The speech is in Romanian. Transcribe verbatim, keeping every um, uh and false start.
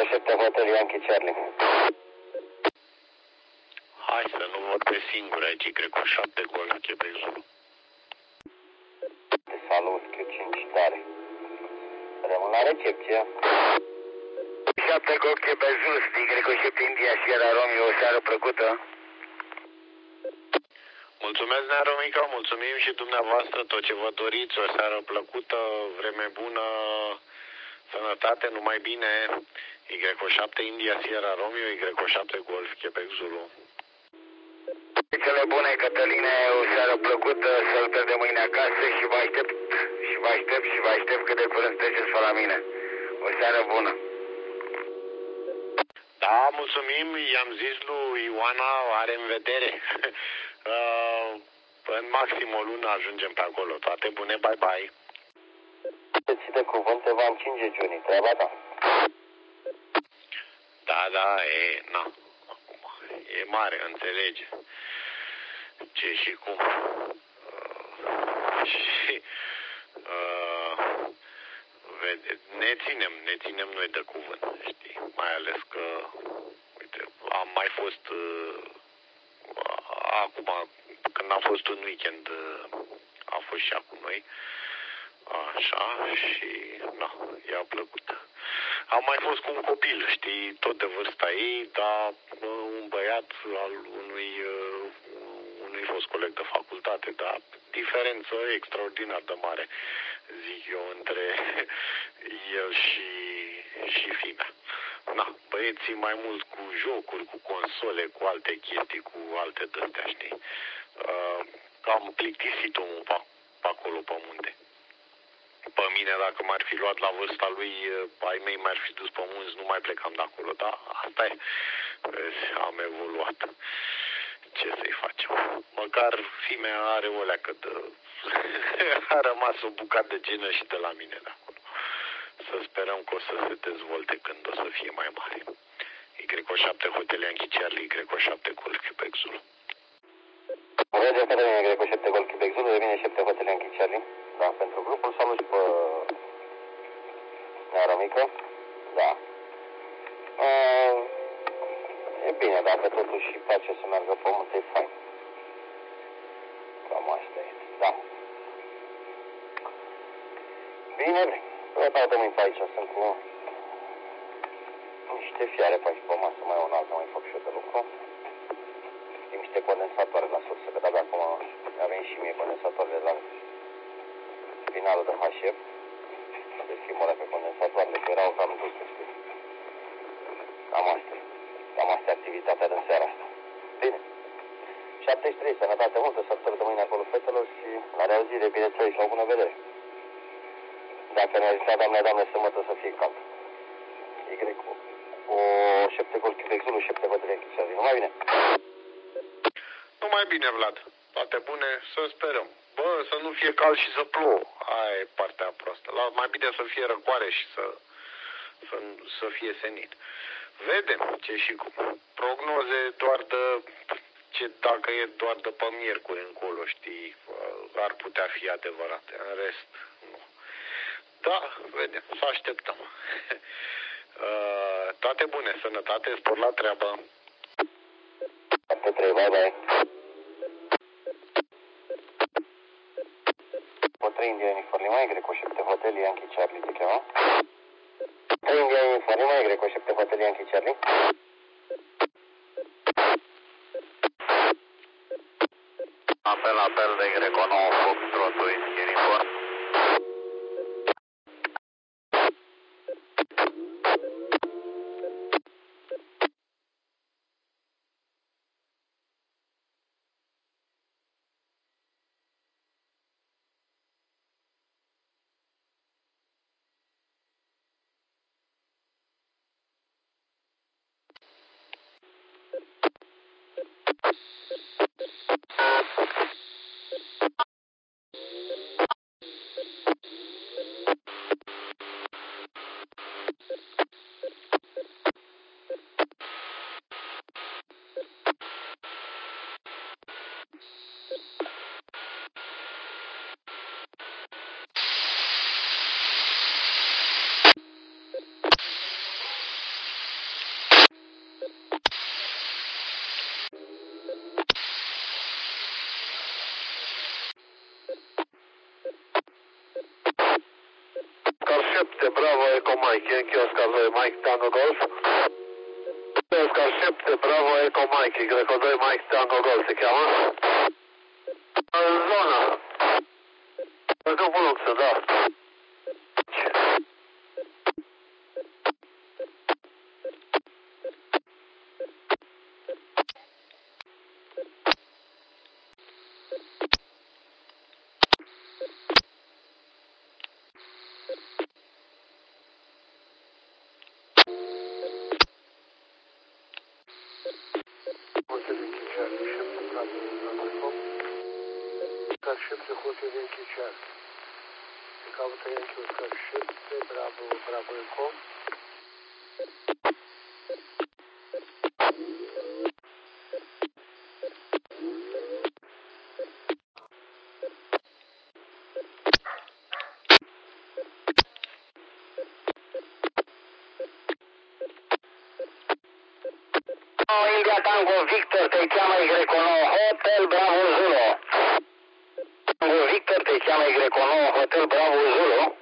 șapte Hotel Yankee Charlie. Hai să nu vorbesc singur aici, Y șapte Golf Quebec Zulu. Salut, Q cinci, tare. Rămân la recepție. șapte Golf Quebec Zulu, Y șapte India Sierra Romeo, o seară plăcută. Mulțumesc, Nea Romica, mulțumim și dumneavoastră tot ce vă doriți, o seară plăcută, vreme bună, sănătate, numai bine. Y șapte India Sierra Romeo, Y șapte Golf Quebec Zulu. Cele bune, Cătăline, o seară plăcută, să-l de mâine acasă și vă aștept, și vă aștept, și vă aștept cât de curând treceți pe la mine. O seară bună. Da, mulțumim, i-am zis lui Ioana, are în vedere. uh, în maxim o lună ajungem pe acolo. Toate bune, bye-bye. Ți de cuvânt te va încinge, Johnny, treaba ta. Da, da, e, na, acum, e mare, înțelege ce și cum. Uh, și uh, vede, ne ținem, ne ținem noi de cuvânt, știi, mai ales că, uite, am mai fost uh, acum, când am fost un weekend, uh, a fost și cu noi, așa, și, na, i-a plăcut. Am mai fost cu un copil, știi, tot de vârsta ei, dar un băiat al unui, uh, unui fost coleg de facultate, dar diferență extraordinar de mare, zic eu, între el și, și fimea. Na, băieții mai mult cu jocuri, cu console, cu alte chestii, cu alte dăstea, știi. Uh, am plictisit omul pe, pe acolo, pe munte. Pe mine, dacă m-ar fi luat la vârsta lui, ai mei m-ar fi dus pe munți, nu mai plecam de acolo, dar asta e, am evoluat. Ce să-i facem? Măcar fimea are o leacă de... a rămas o bucată de genă și de la mine de acolo. Să sperăm că o să se dezvolte când o să fie mai mare. Y șapte Hotel Yankee Charlie, Y șapte Golf Quebec Zulu. Merge pe mine, Y șapte Golf Quebec Zulu, devine șapte Hotel Yankee Charlie. Da, pentru grupul salut și pe Nea Romică. Da. Uh, e bine, dacă totuși îi place să meargă pe munte, e fain. Cam asta e. Da. Bine, bine. Păi, dau de mâini pe aici, sunt cu niște fiare pe aici pe masă, mai un altă, mai fac și eu de lucru. Și niște condensatoare la sursă, că de-abia acum a venit și mie condensatoarele la finalul de H F. De schimbarea pe condensatoarele, că erau cam duse, știi. Cam asta e. Cam asta e activitatea din seara asta. Bine. șaptezeci și trei, sănătate multă, săptămână de mâine acolo fetelor și la reauzire, bineînțeles, la o bună vedere. Dacă ne ajută, doamne, doamne, sâmbătă să fie cald. Y o șapte Golf Quebec Zulu, șapte Hotel Yankee Charlie. Numai bine. Numai bine, Vlad. Toate bune, să sperăm. Bă, să nu fie cald și să plouă. Aia e partea proastă. La, mai bine să fie răcoare și să, să, să fie senin. Vedem ce și cum. Prognoze doar de... Ce, dacă e doar de pe miercuri încolo, știi, ar putea fi adevărate. În rest, nu. Da, vedem. Să așteptăm. uh, toate bune, sănătate, spor la treabă. șapte trei, bye bye. trei India Uniform Lima, Y șapte Hotel Yankee Charlie, te cheamă? trei India Uniform Lima, Y șapte Hotel Yankee Charlie. Apel, apel de Y nouă Foxtrot Uniform. Bravo Eco Mike, Yankee Oscar doi Mike Tango Golf. Oscar șapte, Bravo Eco Mike, Greco doi Mike Tango Golf se cheamă. În zonă. În câmpul luxă, da. Oscar șapte, Hotel Yankee Charlie. Se caută Yankee Oscar șapte, Bravo, Bravo Eco. India Tango Victor, te cheamă Y nouă Hotel Bravo Zulu. Tango Victor, te cheamă Y nouă Hotel Bravo Zulu.